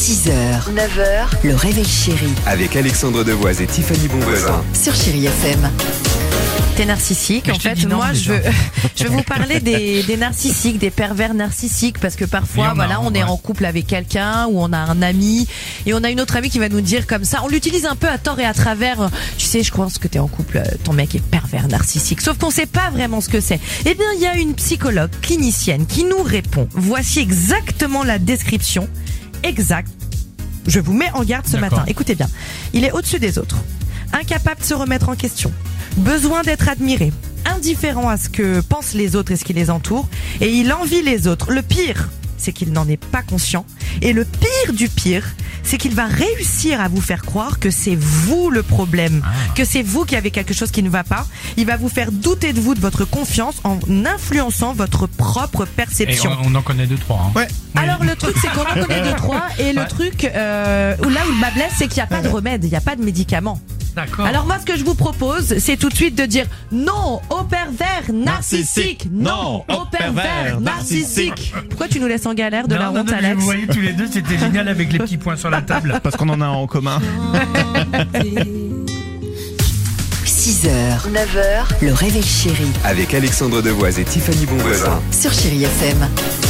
6h, 9h, le réveil chéri Avec Alexandre Devoise et Tiffany Bonvoisin. sur Chéri FM. T'es narcissique. Mais En je t'ai fait, dit non, moi, déjà. je veux vous parler des narcissiques, des pervers narcissiques, parce que Il y parfois, en a, voilà, on est ouais. en couple avec quelqu'un ou on a un ami et on a une autre amie qui va nous dire comme ça. On l'utilise un peu à tort et à travers. Tu sais, je pense que t'es en couple, ton mec est pervers narcissique. Sauf qu'on sait pas vraiment ce que c'est. Eh bien, il y a une psychologue clinicienne qui nous répond. Voici exactement la description exacte. Je vous mets en garde ce D'accord. matin. Écoutez bien. Il est au-dessus des autres. Incapable de se remettre en question. Besoin d'être admiré. Indifférent à ce que pensent les autres et ce qui les entoure. Et il envie les autres. Le pire, c'est qu'il n'en est pas conscient. Et le pire du pire, c'est qu'il va réussir à vous faire croire que c'est vous le problème. Que c'est vous qui avez quelque chose qui ne va pas. Il va vous faire douter de vous, de votre confiance, en influençant votre propre Et perception. on en connaît 2-3. Hein. Ouais. Alors le truc c'est qu'on en connaît 2-3 et le truc où là où le bas blesse c'est qu'il n'y a pas de remède, il n'y a pas de médicament. D'accord. Alors moi ce que je vous propose c'est tout de suite de dire non au pervers narcissique, non au pervers narcissique. Pourquoi tu nous laisses en galère de la honte mais Alex? vous voyez tous les deux, c'était génial avec les petits points sur la table. Parce qu'on en a un en commun. 6h, 9h, le réveil chéri Avec Alexandre Devoise et Tiffany Bonvoisin. sur Chéri FM.